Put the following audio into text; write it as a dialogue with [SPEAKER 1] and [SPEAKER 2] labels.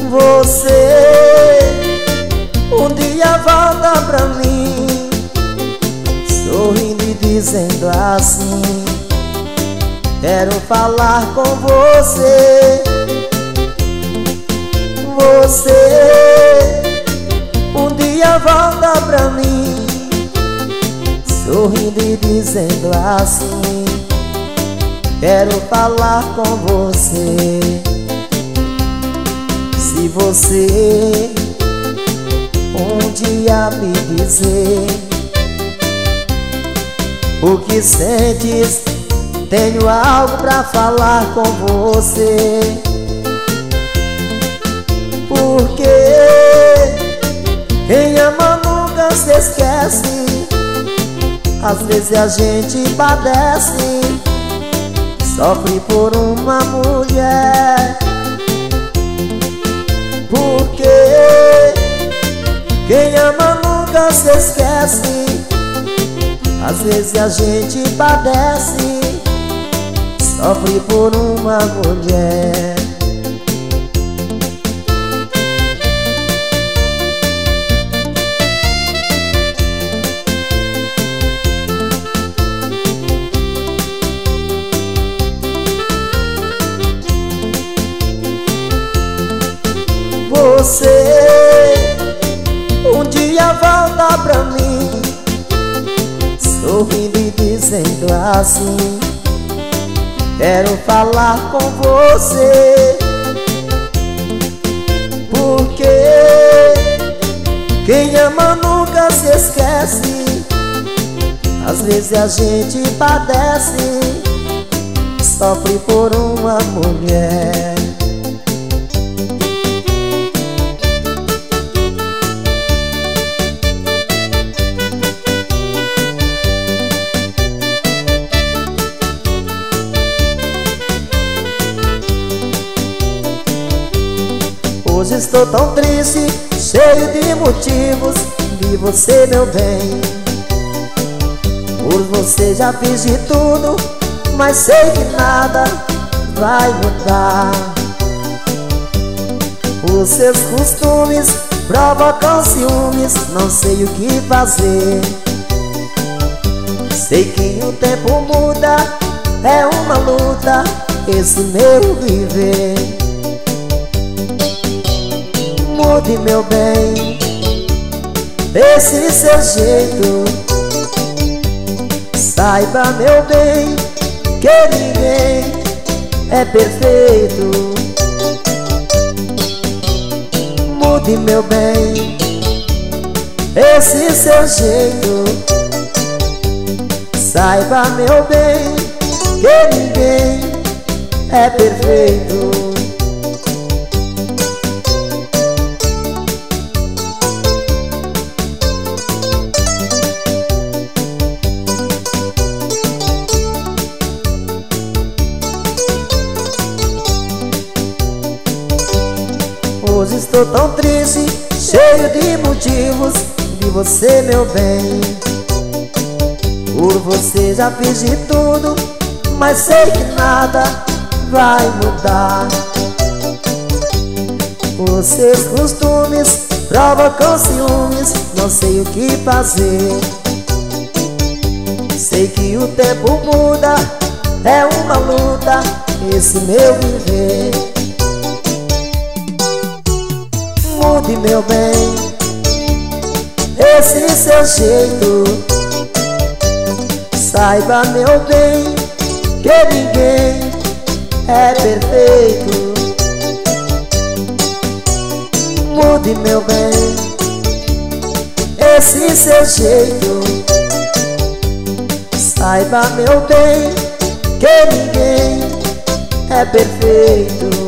[SPEAKER 1] Você um dia volta pra mim, sorrindo e dizendo assim: quero falar com você. Você um dia volta pra mim, sorrindo e dizendo assim: quero falar com você. Se você um dia me dizer o que sentes, tenho algo pra falar com você. Porque quem ama nunca se esquece, às vezes a gente padece, sofre por uma mulher. Porque quem ama nunca se esquece, às vezes a gente padece, sofre por uma mulher. Você um dia volta pra mim, sorrindo e dizendo assim: quero falar com você. Porque quem ama nunca se esquece, às vezes a gente padece, sofre por uma mulher. Hoje estou tão triste, cheio de motivos, de você, meu bem. Por você já fiz de tudo, mas sei que nada vai mudar. Os seus costumes provocam ciúmes, não sei o que fazer. Sei que o tempo muda, é uma luta esse meu viver. Mude, meu bem, esse seu jeito. Saiba, meu bem, que ninguém é perfeito. Mude, meu bem, esse seu jeito. Saiba, meu bem, que ninguém é perfeito. Hoje estou tão triste, cheio de motivos, de você, meu bem. Por você já fiz de tudo, mas sei que nada vai mudar. Os seus costumes provocam ciúmes, não sei o que fazer. Sei que o tempo muda, é uma luta esse meu viver. Mude, meu bem, esse seu jeito. Saiba, meu bem, que ninguém é perfeito. Mude, meu bem, esse seu jeito. Saiba, meu bem, que ninguém é perfeito.